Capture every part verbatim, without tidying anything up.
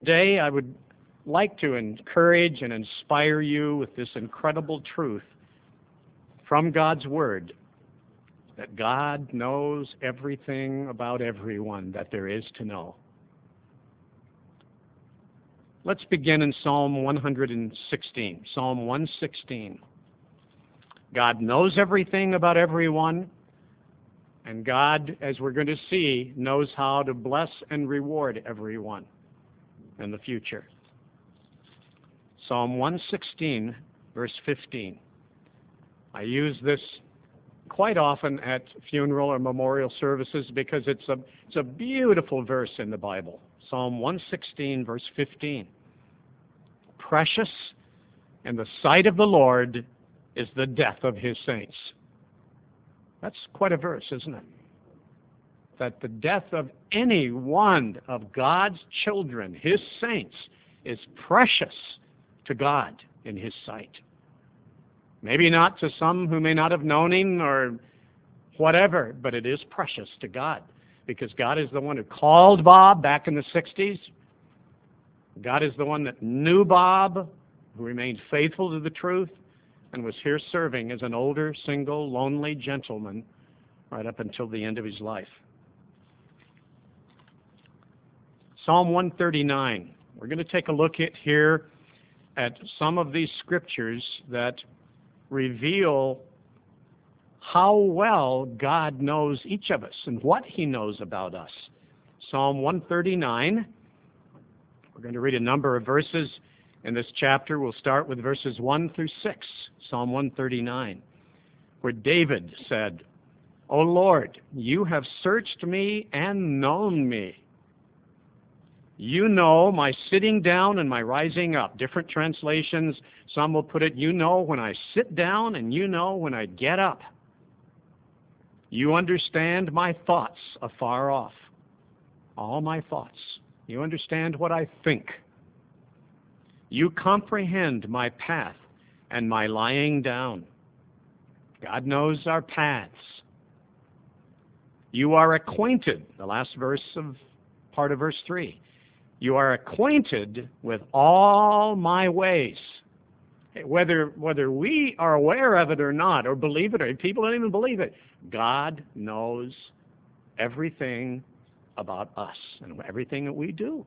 Today, I would like to encourage and inspire you with this incredible truth from God's Word that God knows everything about everyone that there is to know. Let's begin in Psalm one hundred sixteen. Psalm one sixteen. God knows everything about everyone, and God, as we're going to see, knows how to bless and reward everyone in the future. Psalm one sixteen, verse fifteen. I use this quite often at funeral or memorial services because it's a, it's a beautiful verse in the Bible. Psalm one sixteen, verse fifteen. Precious in the sight of the Lord is the death of his saints. That's quite a verse, isn't it? That the death of any one of God's children, his saints, is precious to God in his sight. Maybe not to some who may not have known him or whatever, but it is precious to God because God is the one who called Bob back in the sixties. God is the one that knew Bob, who remained faithful to the truth, and was here serving as an older, single, lonely gentleman right up until the end of his life. Psalm one thirty-nine. We're going to take a look at here at some of these scriptures that reveal how well God knows each of us and what he knows about us. Psalm one thirty-nine. We're going to read a number of verses in this chapter. We'll start with verses one through six. Psalm one thirty-nine, where David said, O Lord, you have searched me and known me. You know my sitting down and my rising up. Different translations, some will put it, you know when I sit down and you know when I get up. You understand my thoughts afar off. All my thoughts. You understand what I think. You comprehend my path and my lying down. God knows our paths. You are acquainted, the last verse of part of verse three. You are acquainted with all my ways. Whether, whether we are aware of it or not, or believe it, or people don't even believe it, God knows everything about us and everything that we do.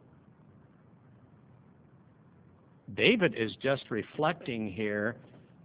David is just reflecting here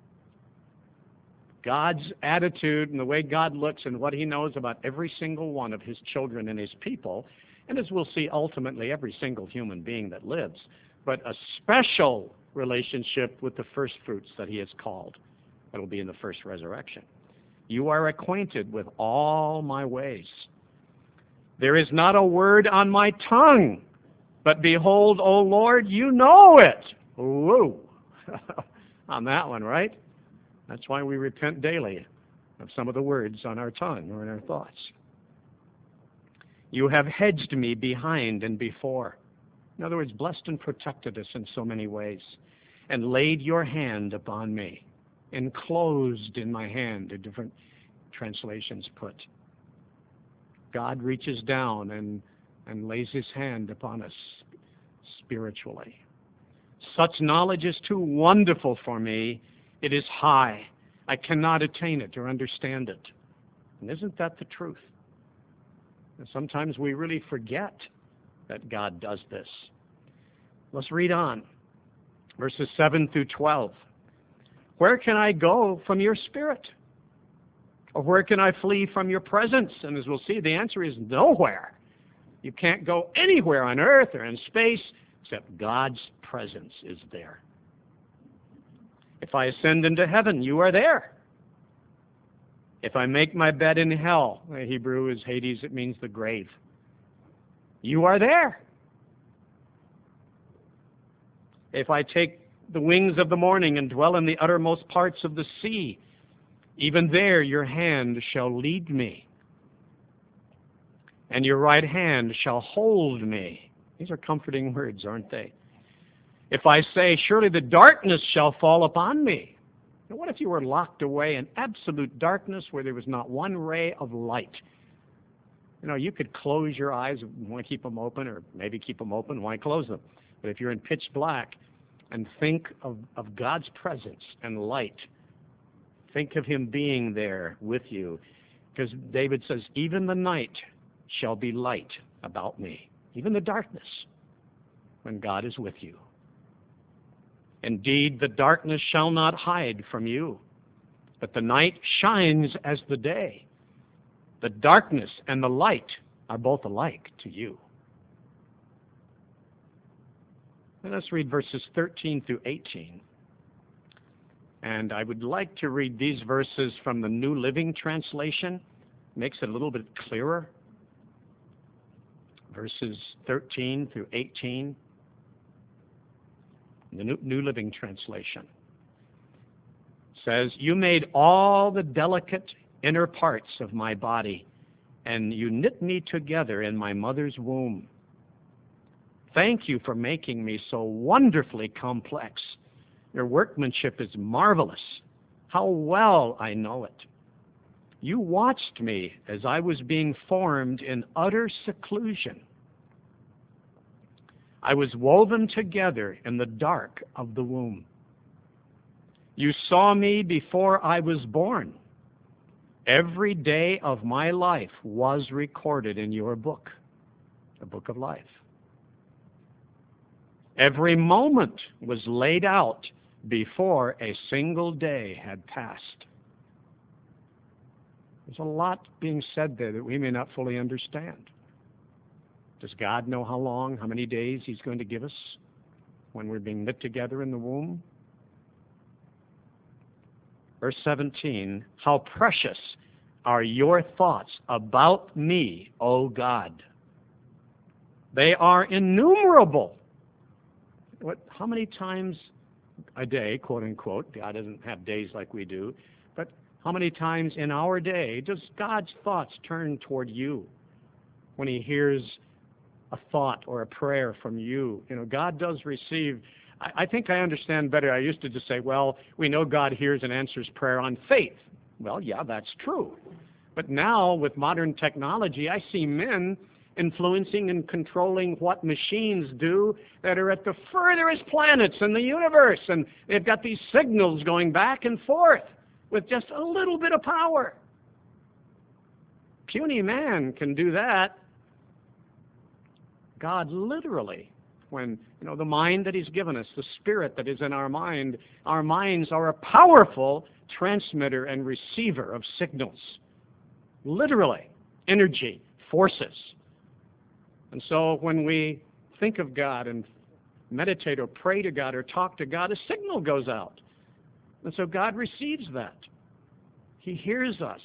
God's attitude and the way God looks and what he knows about every single one of his children and his people. And as we'll see, ultimately, every single human being that lives, but a special relationship with the first fruits that he has called. That will be in the first resurrection. You are acquainted with all my ways. There is not a word on my tongue, but behold, O Lord, you know it. Whoa. On that one, right? That's why we repent daily of some of the words on our tongue or in our thoughts. You have hedged me behind and before. In other words, blessed and protected us in so many ways, and laid your hand upon me, enclosed in my hand, the different translations put. God reaches down and, and lays his hand upon us spiritually. Such knowledge is too wonderful for me. It is high. I cannot attain it or understand it. And isn't that the truth? And sometimes we really forget that God does this. Let's read on. Verses seven through twelve. Where can I go from your spirit? Or where can I flee from your presence? And as we'll see, the answer is nowhere. You can't go anywhere on earth or in space except God's presence is there. If I ascend into heaven, you are there. If I make my bed in hell, the Hebrew is Hades, it means the grave. You are there. If I take the wings of the morning and dwell in the uttermost parts of the sea, even there your hand shall lead me, and your right hand shall hold me. These are comforting words, aren't they? If I say, surely the darkness shall fall upon me. Now, what if you were locked away in absolute darkness where there was not one ray of light? You know, you could close your eyes, want to keep them open, or maybe keep them open, why close them? But if you're in pitch black, and think of, of God's presence and light, think of him being there with you. Because David says, even the night shall be light about me, even the darkness, when God is with you. Indeed, the darkness shall not hide from you, but the night shines as the day. The darkness and the light are both alike to you. And let's read verses thirteen through eighteen. And I would like to read these verses from the New Living Translation. Makes it a little bit clearer. Verses thirteen through eighteen. The New, New Living Translation says, you made all the delicate inner parts of my body, and you knit me together in my mother's womb. Thank you for making me so wonderfully complex. Your workmanship is marvelous. How well I know it. You watched me as I was being formed in utter seclusion. I was woven together in the dark of the womb. You saw me before I was born. Every day of my life was recorded in your book, the book of life. Every moment was laid out before a single day had passed. There's a lot being said there that we may not fully understand. Does God know how long, how many days he's going to give us when we're being knit together in the womb? Verse seventeen, how precious are your thoughts about me, O God. They are innumerable. What, how many times a day, quote unquote, God doesn't have days like we do, but how many times in our day does God's thoughts turn toward you when he hears a thought or a prayer from you? You know, God does receive. I, I think I understand better. I used to just say, well, we know God hears and answers prayer on faith. Well, yeah, that's true. But now with modern technology, I see men influencing and controlling what machines do that are at the furthest planets in the universe. And they've got these signals going back and forth with just a little bit of power. Puny man can do that. God literally, when, you know, the mind that he's given us, the spirit that is in our mind, our minds are a powerful transmitter and receiver of signals. Literally, energy, forces. And so when we think of God and meditate or pray to God or talk to God, a signal goes out. And so God receives that. He hears us.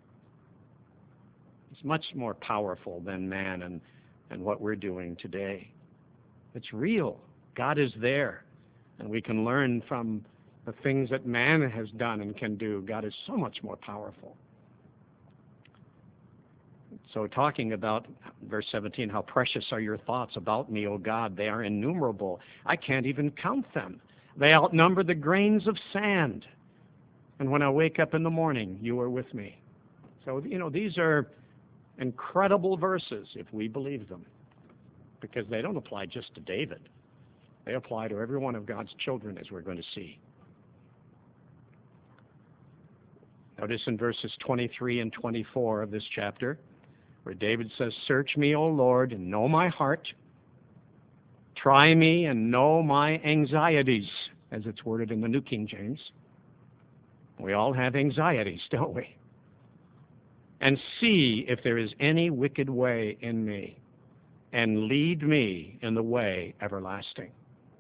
It's much more powerful than man and, and what we're doing today. It's real. God is there. And we can learn from the things that man has done and can do. God is so much more powerful. So talking about verse seventeen, how precious are your thoughts about me, O God. They are innumerable. I can't even count them. They outnumber the grains of sand. And when I wake up in the morning, you are with me. So, you know, these are incredible verses if we believe them, because they don't apply just to David. They apply to every one of God's children, as we're going to see. Notice in verses twenty-three and twenty-four of this chapter, where David says, search me, O Lord, and know my heart. Try me and know my anxieties, as it's worded in the New King James. We all have anxieties, don't we? And see if there is any wicked way in me, and lead me in the way everlasting.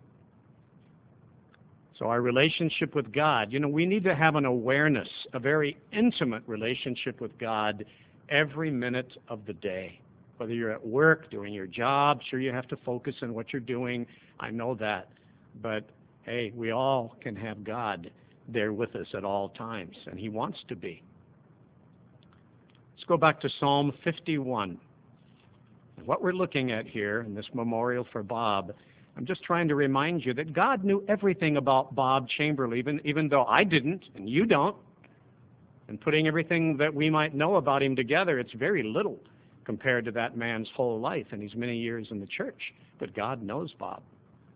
So our relationship with God, you know, we need to have an awareness, a very intimate relationship with God every minute of the day. Whether you're at work, doing your job, sure you have to focus on what you're doing. I know that. But, hey, we all can have God there with us at all times, and he wants to be. Let's go back to Psalm fifty-one. What we're looking at here in this memorial for Bob, I'm just trying to remind you that God knew everything about Bob Chamberlain, even, even though I didn't and you don't. And putting everything that we might know about him together, it's very little compared to that man's whole life and his many years in the church. But God knows Bob.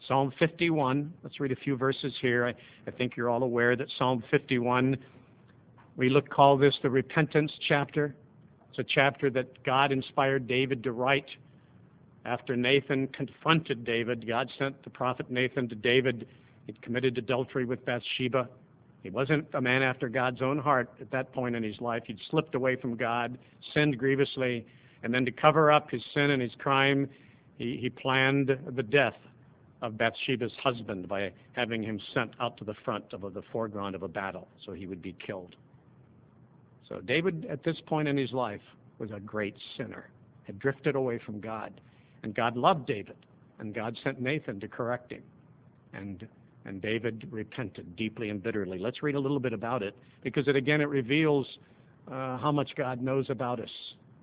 Psalm fifty-one, let's read a few verses here. I, I think you're all aware that Psalm fifty-one, we look call this the repentance chapter. It's a chapter that God inspired David to write. After Nathan confronted David, God sent the prophet Nathan to David. He'd committed adultery with Bathsheba. He wasn't a man after God's own heart at that point in his life. He'd slipped away from God, sinned grievously, and then to cover up his sin and his crime, he, he planned the death of Bathsheba's husband by having him sent out to the front of the foreground of a battle so he would be killed. So David, at this point in his life, was a great sinner, had drifted away from God. And God loved David, and God sent Nathan to correct him. And and David repented deeply and bitterly. Let's read a little bit about it, because it again, it reveals uh, how much God knows about us.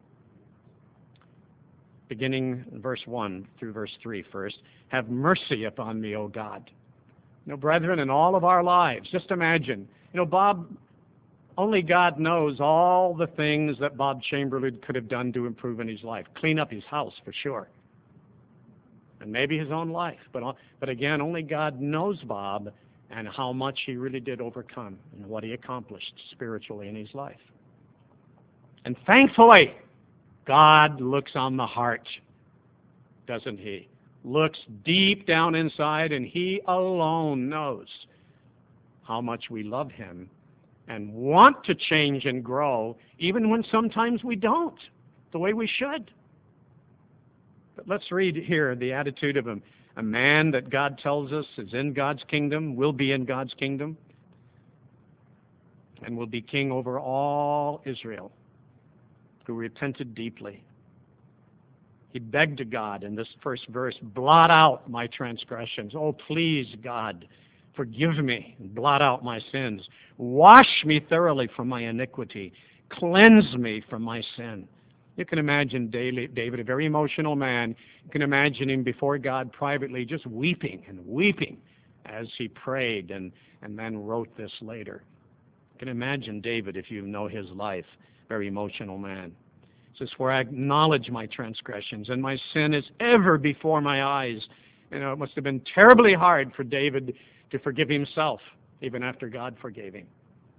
Beginning in verse one through verse three first. Have mercy upon me, O God. You know, brethren, in all of our lives, just imagine, you know, Bob, only God knows all the things that Bob Chamberlain could have done to improve in his life. Clean up his house, for sure. And maybe his own life. But, but again, only God knows Bob and how much he really did overcome and what he accomplished spiritually in his life. And thankfully, God looks on the heart, doesn't he? Looks deep down inside, and he alone knows how much we love him and want to change and grow, even when sometimes we don't, the way we should. But let's read here the attitude of a, a man that God tells us is in God's kingdom, will be in God's kingdom, and will be king over all Israel, who repented deeply. He begged to God in this first verse, blot out my transgressions. Oh, please, God, forgive me and blot out my sins. Wash me thoroughly from my iniquity. Cleanse me from my sin. You can imagine David, a very emotional man. You can imagine him before God privately just weeping and weeping as he prayed and, and then wrote this later. You can imagine David, if you know his life, very emotional man. It says, where I acknowledge my transgressions and my sin is ever before my eyes. You know, it must have been terribly hard for David to forgive himself, even after God forgave him.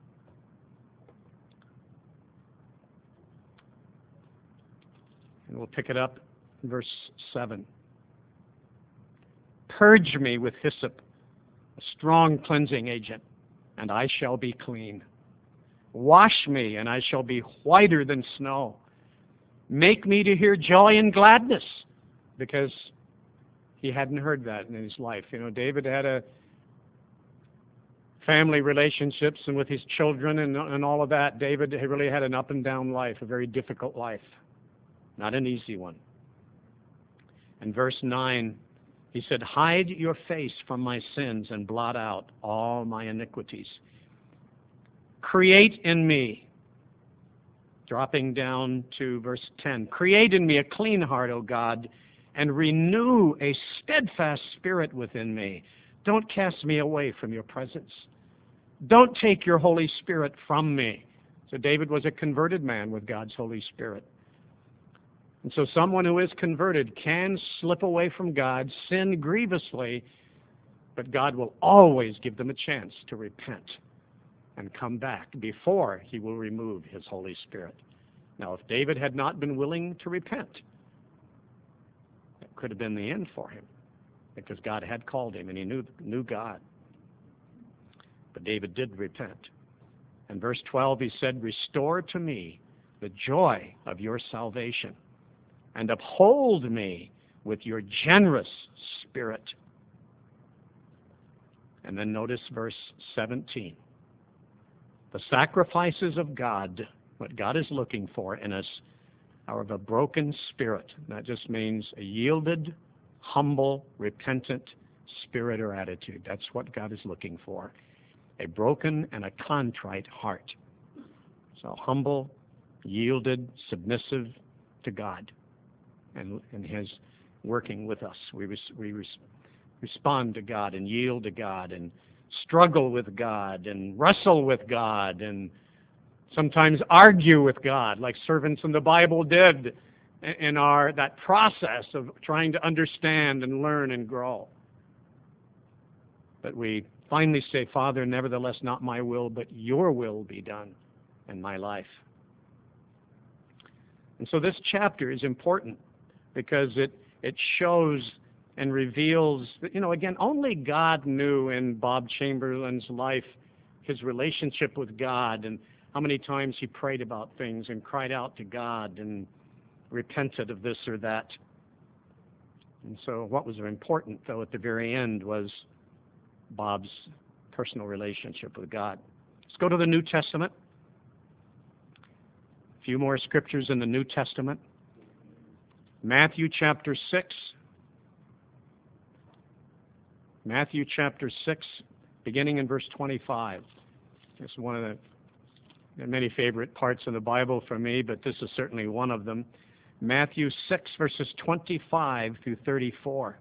And we'll pick it up in verse seven. Purge me with hyssop, a strong cleansing agent, and I shall be clean. Wash me, and I shall be whiter than snow. Make me to hear joy and gladness, because he hadn't heard that in his life. You know, David had a family relationships and with his children and, and all of that. David really had an up and down life, a very difficult life. Not an easy one. In verse nine, he said, hide your face from my sins and blot out all my iniquities. Create in me, dropping down to verse ten, create in me a clean heart, O God, and renew a steadfast spirit within me. Don't cast me away from your presence. Don't take your Holy Spirit from me. So David was a converted man with God's Holy Spirit. And so someone who is converted can slip away from God, sin grievously, but God will always give them a chance to repent and come back before he will remove his Holy Spirit. Now, if David had not been willing to repent, that could have been the end for him, because God had called him and he knew, knew God. But David did repent. In verse twelve, he said, restore to me the joy of your salvation, and uphold me with your generous spirit. And then notice verse seventeen. The sacrifices of God, what God is looking for in us, are of a broken spirit. That just means a yielded, humble, repentant spirit or attitude. That's what God is looking for. A broken and a contrite heart. So humble, yielded, submissive to God and, and his working with us. We, res, we res, respond to God and yield to God and struggle with God and wrestle with God and sometimes argue with God, like servants in the Bible did in our that process of trying to understand and learn and grow. But we finally say, Father, nevertheless, not my will, but your will be done in my life. And so this chapter is important because it, it shows and reveals that, you know, again, only God knew in Bob Chamberlain's life his relationship with God and how many times he prayed about things and cried out to God and repented of this or that. And so what was important, though, at the very end was Bob's personal relationship with God. Let's go to the New Testament. A few more scriptures in the New Testament. Matthew chapter six. Matthew chapter six, beginning in verse twenty-five. This is one of the there are many favorite parts of the Bible for me, but this is certainly one of them. Matthew six, verses twenty-five through thirty-four.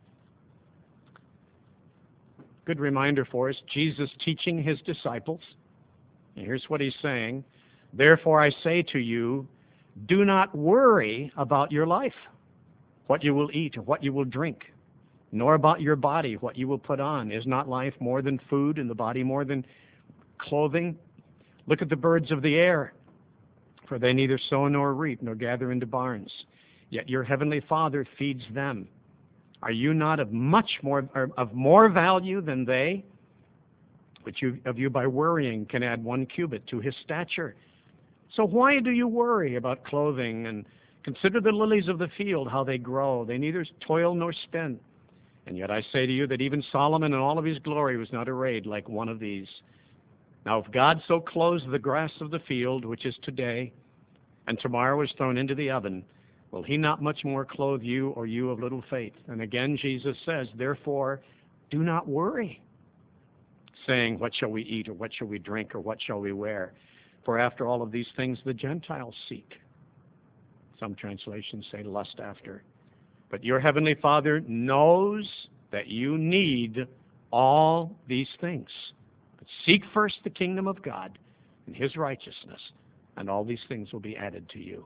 Good reminder for us, Jesus teaching his disciples. And here's what he's saying. Therefore I say to you, do not worry about your life, what you will eat or what you will drink, nor about your body, what you will put on. Is not life more than food, and the body more than clothing? Look at the birds of the air, for they neither sow nor reap nor gather into barns, yet your heavenly Father feeds them. Are you not of much more or of more value than they? Which you, of you by worrying can add one cubit to his stature. So why do you worry about clothing? And consider the lilies of the field, how they grow. They neither toil nor spin. And yet I say to you that even Solomon in all of his glory was not arrayed like one of these. Now if God so clothes the grass of the field, which is today, and tomorrow is thrown into the oven, will he not much more clothe you, or you of little faith? And again Jesus says, therefore, do not worry, saying, what shall we eat, or what shall we drink, or what shall we wear? For after all of these things the Gentiles seek. Some translations say lust after. But your heavenly Father knows that you need all these things. But seek first the kingdom of God and his righteousness, and all these things will be added to you.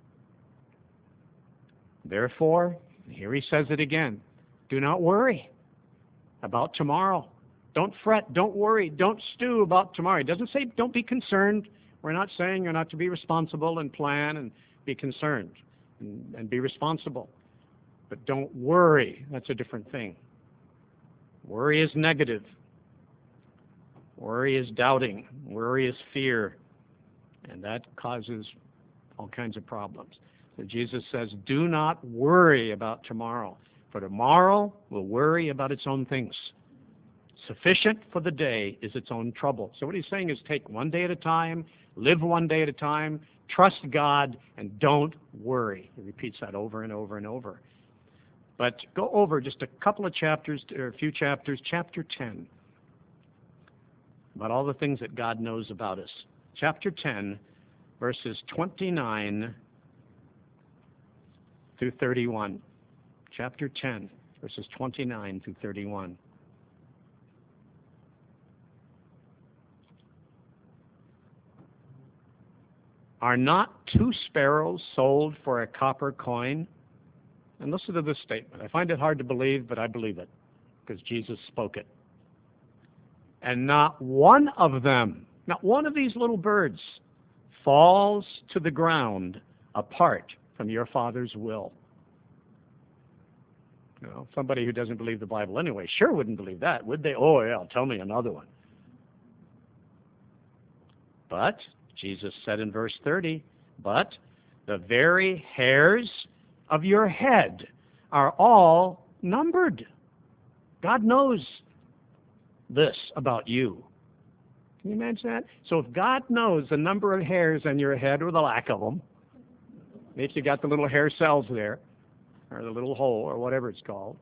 Therefore, here he says it again, do not worry about tomorrow. Don't fret, don't worry, don't stew about tomorrow. It doesn't say don't be concerned. We're not saying you're not to be responsible and plan and be concerned and, and be responsible. But don't worry. That's a different thing. Worry is negative. Worry is doubting. Worry is fear. And that causes all kinds of problems. So Jesus says, do not worry about tomorrow, for tomorrow will worry about its own things. Sufficient for the day is its own trouble. So what he's saying is take one day at a time, live one day at a time, trust God, and don't worry. He repeats that over and over and over. But go over just a couple of chapters, or a few chapters, chapter ten, about all the things that God knows about us. Chapter ten, verses twenty-nine through thirty-one. Chapter ten, verses twenty-nine through thirty-one. Are not two sparrows sold for a copper coin? And listen to this statement. I find it hard to believe, but I believe it, because Jesus spoke it. And not one of them, not one of these little birds, falls to the ground apart from your Father's will. You know, somebody who doesn't believe the Bible anyway sure wouldn't believe that, would they? Oh, yeah, tell me another one. But Jesus said in verse thirty, but the very hairs of your head are all numbered. God knows this about you. Can you imagine that? So if God knows the number of hairs on your head, or the lack of them, if you got the little hair cells there, or the little hole, or whatever it's called,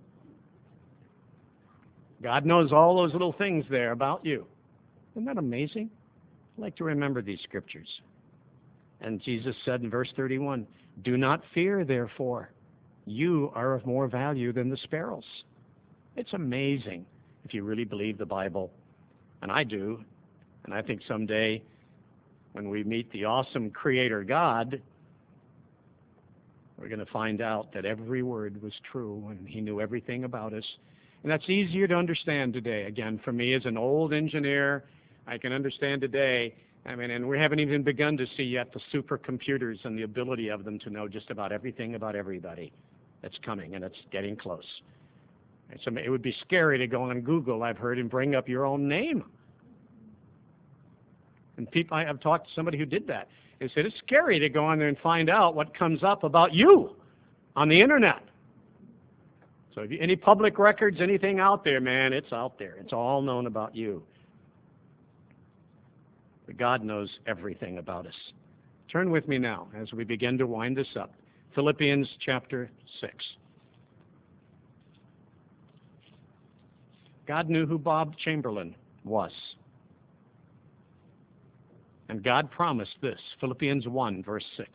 God knows all those little things there about you. Isn't that amazing? I like to remember these scriptures. And Jesus said in verse thirty-one, do not fear, therefore. You are of more value than the sparrows. It's amazing if you really believe the Bible. And I do. And I think someday when we meet the awesome Creator God, we're going to find out that every word was true and he knew everything about us. And that's easier to understand today. Again, for me as an old engineer, I can understand today. I mean, and we haven't even begun to see yet the supercomputers and the ability of them to know just about everything about everybody that's coming, and it's getting close. And so it would be scary to go on Google, I've heard, and bring up your own name. And people, I have talked to somebody who did that. They said it's scary to go on there and find out what comes up about you on the internet. So if you, any public records, anything out there, man, it's out there. It's all known about you. But God knows everything about us. Turn with me now as we begin to wind this up. Philippians chapter six. God knew who Bob Chamberlain was. And God promised this, Philippians one, verse six.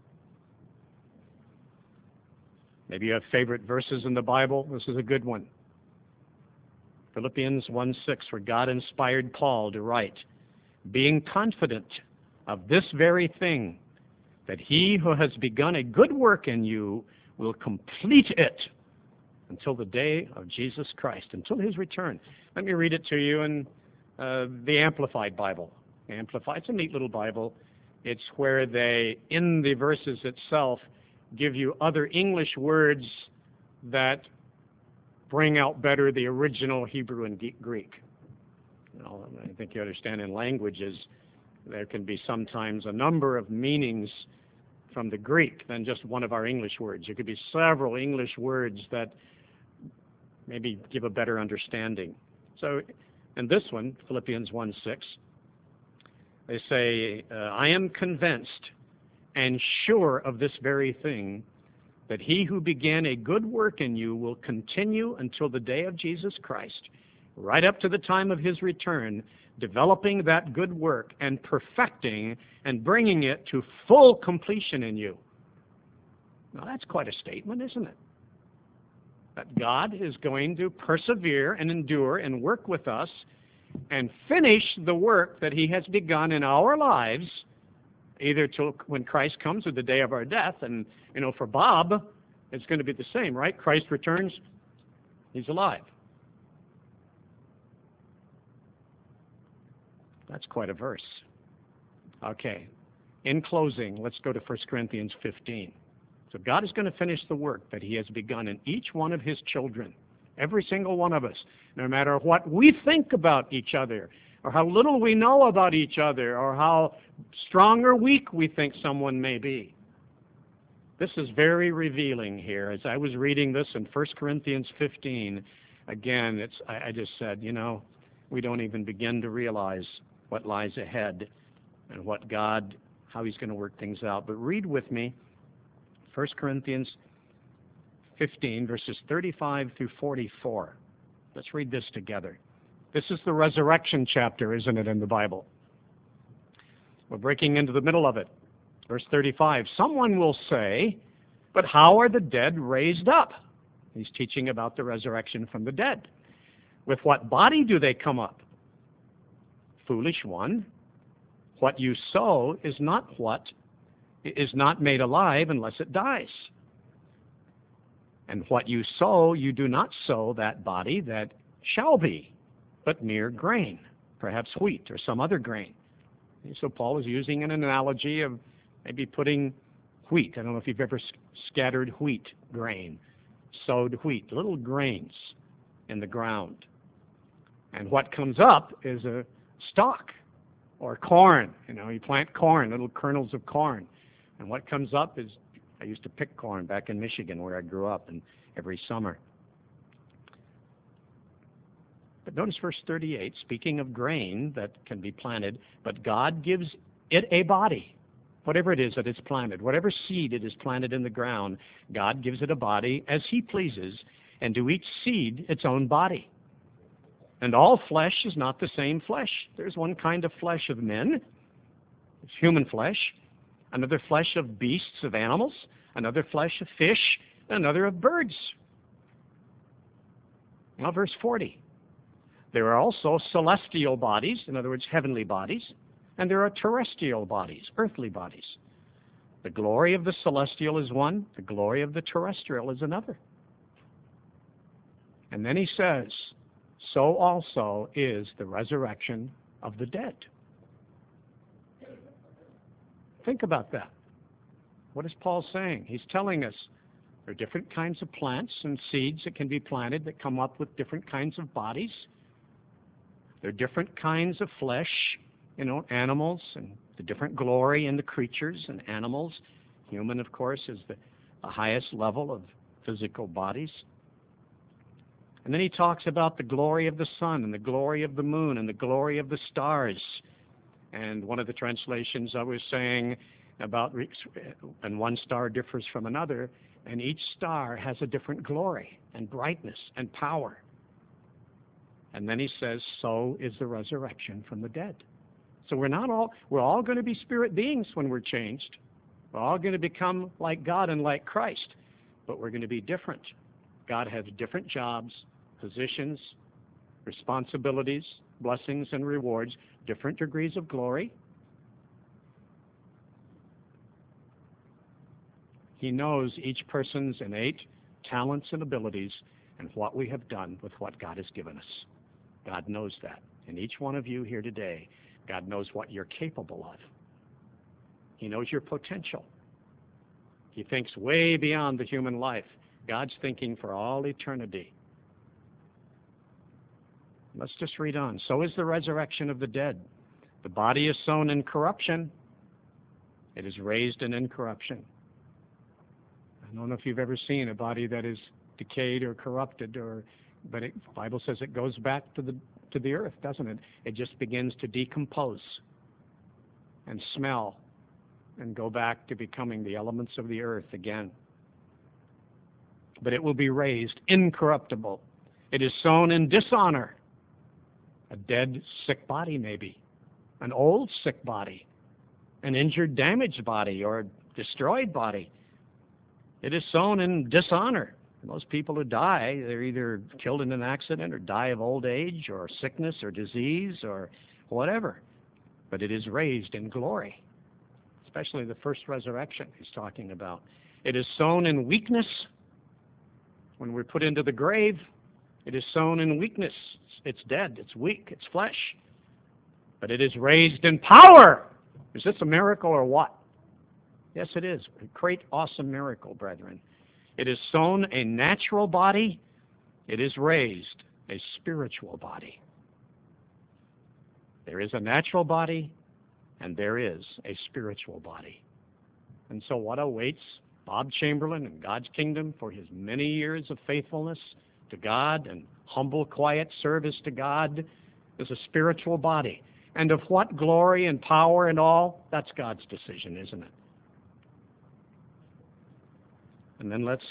Maybe you have favorite verses in the Bible. This is a good one. Philippians one six, where God inspired Paul to write, being confident of this very thing, that he who has begun a good work in you will complete it until the day of Jesus Christ, until his return. Let me read it to you in uh, the Amplified Bible. Amplified, it's a neat little Bible. It's where they, in the verses itself, give you other English words that bring out better the original Hebrew and Greek. You know, I think you understand in languages there can be sometimes a number of meanings from the Greek than just one of our English words. There could be several English words that maybe give a better understanding. So in this one, Philippians one six, they say, uh, I am convinced and sure of this very thing, that he who began a good work in you will continue until the day of Jesus Christ, right up to the time of his return, developing that good work and perfecting and bringing it to full completion in you. Now that's quite a statement, isn't it? That God is going to persevere and endure and work with us and finish the work that he has begun in our lives, either till when Christ comes or the day of our death. And, you know, for Bob, it's going to be the same, right? Christ returns, he's alive. That's quite a verse. Okay. In closing, let's go to First Corinthians fifteen. So God is going to finish the work that he has begun in each one of his children, every single one of us, no matter what we think about each other, or how little we know about each other, or how strong or weak we think someone may be. This is very revealing here. As I was reading this in First Corinthians fifteen, again, it's, I, I just said, you know, we don't even begin to realize what lies ahead and what God, how he's going to work things out. But read with me First Corinthians fifteen, verses thirty-five through forty-four. Let's read this together. This is the resurrection chapter, isn't it, in the Bible? We're breaking into the middle of it. Verse thirty-five, someone will say, but how are the dead raised up? He's teaching about the resurrection from the dead. With what body do they come up? Foolish one, what you sow is not what is not made alive unless it dies. And what you sow, you do not sow that body that shall be, but mere grain, perhaps wheat or some other grain. And so Paul is using an analogy of maybe putting wheat. I don't know if you've ever scattered wheat grain, sowed wheat, little grains in the ground. And what comes up is a stalk or corn. You know, you plant corn, little kernels of corn. And what comes up is, I used to pick corn back in Michigan where I grew up, and every summer. But notice verse thirty-eight, speaking of grain that can be planted, but God gives it a body. Whatever it is that it's planted, whatever seed it is planted in the ground, God gives it a body as he pleases, and to each seed its own body. And all flesh is not the same flesh. There's one kind of flesh of men, it's human flesh, another flesh of beasts, of animals, another flesh of fish, another of birds. Now verse forty. There are also celestial bodies, in other words, heavenly bodies, and there are terrestrial bodies, earthly bodies. The glory of the celestial is one, the glory of the terrestrial is another. And then he says, so also is the resurrection of the dead. Think about that. What is Paul saying? He's telling us there are different kinds of plants and seeds that can be planted that come up with different kinds of bodies. There are different kinds of flesh, you know, animals, and the different glory in the creatures and animals. Human, of course, is the, the highest level of physical bodies. And then he talks about the glory of the sun and the glory of the moon and the glory of the stars. And one of the translations I was saying about, and one star differs from another, and each star has a different glory and brightness and power. And then he says, so is the resurrection from the dead. So we're not all, we're all going to be spirit beings when we're changed. We're all going to become like God and like Christ, but we're going to be different. God has different jobs, positions, responsibilities, blessings and rewards, different degrees of glory. He knows each person's innate talents and abilities and what we have done with what God has given us. God knows that. And each one of you here today, God knows what you're capable of. He knows your potential. He thinks way beyond the human life. God's thinking for all eternity. Let's just read on. So is the resurrection of the dead. The body is sown in corruption. It is raised in incorruption. I don't know if you've ever seen a body that is decayed or corrupted, or, but it, the Bible says it goes back to the to the earth, doesn't it? It just begins to decompose and smell and go back to becoming the elements of the earth again. But it will be raised incorruptible. It is sown in dishonor. A dead, sick body, maybe. An old, sick body. An injured, damaged body, or destroyed body. It is sown in dishonor. Most people who die, they're either killed in an accident or die of old age or sickness or disease or whatever. But it is raised in glory, especially the first resurrection he's talking about. It is sown in weakness. When we're put into the grave, it is sown in weakness. It's dead. It's weak. It's flesh. But it is raised in power. Is this a miracle or what? Yes, it is. A great, awesome miracle, brethren. It is sown a natural body. It is raised a spiritual body. There is a natural body, and there is a spiritual body. And so what awaits Bob Chamberlain and God's kingdom for his many years of faithfulness to God and humble, quiet service to God is a spiritual body. And of what glory and power and all, that's God's decision, isn't it? And then let's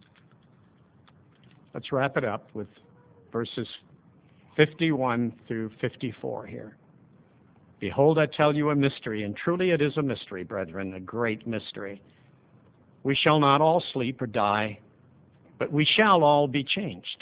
let's wrap it up with verses fifty-one through fifty-four here. Behold, I tell you a mystery, and truly it is a mystery, brethren, a great mystery. We shall not all sleep or die, but we shall all be changed.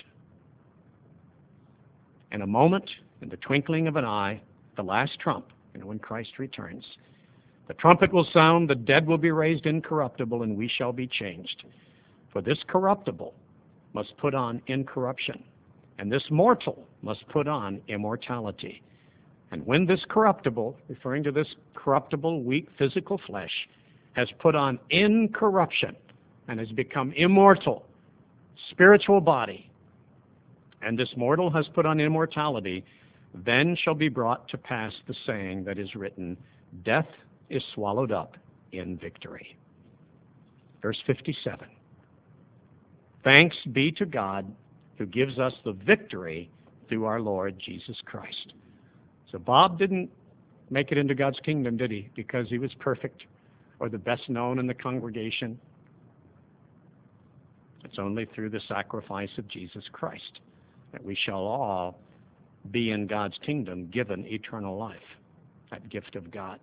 In a moment, in the twinkling of an eye, the last trump, you know, when Christ returns, the trumpet will sound, the dead will be raised incorruptible, and we shall be changed. For this corruptible must put on incorruption, and this mortal must put on immortality. And when this corruptible, referring to this corruptible, weak physical flesh, has put on incorruption and has become immortal, spiritual body, and this mortal has put on immortality, then shall be brought to pass the saying that is written, death is swallowed up in victory. Verse fifty-seven. Thanks be to God who gives us the victory through our Lord Jesus Christ. So Bob didn't make it into God's kingdom, did he? Because he was perfect or the best known in the congregation. It's only through the sacrifice of Jesus Christ that we shall all be in God's kingdom given eternal life, that gift of God.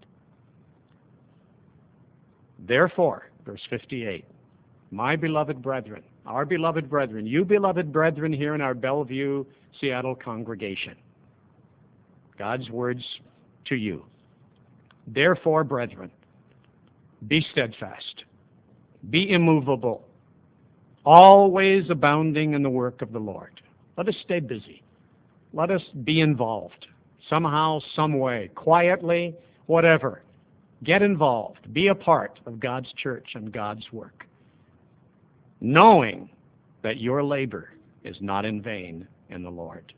Therefore, verse fifty-eight, my beloved brethren, our beloved brethren, you beloved brethren here in our Bellevue, Seattle congregation, God's words to you. Therefore, brethren, be steadfast, be immovable, always abounding in the work of the Lord. Let us stay busy. Let us be involved somehow, some way, quietly, whatever. Get involved. Be a part of God's church and God's work, knowing that your labor is not in vain in the Lord.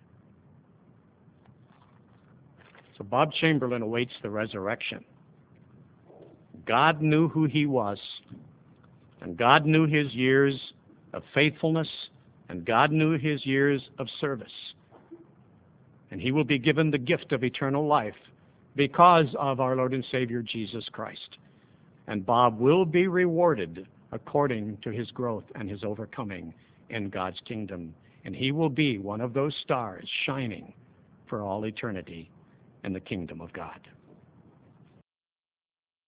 So Bob Chamberlain awaits the resurrection. God knew who he was, and God knew his years of faithfulness, and God knew his years of service. And he will be given the gift of eternal life because of our Lord and Savior Jesus Christ. And Bob will be rewarded according to his growth and his overcoming in God's kingdom. And he will be one of those stars shining for all eternity in the kingdom of God.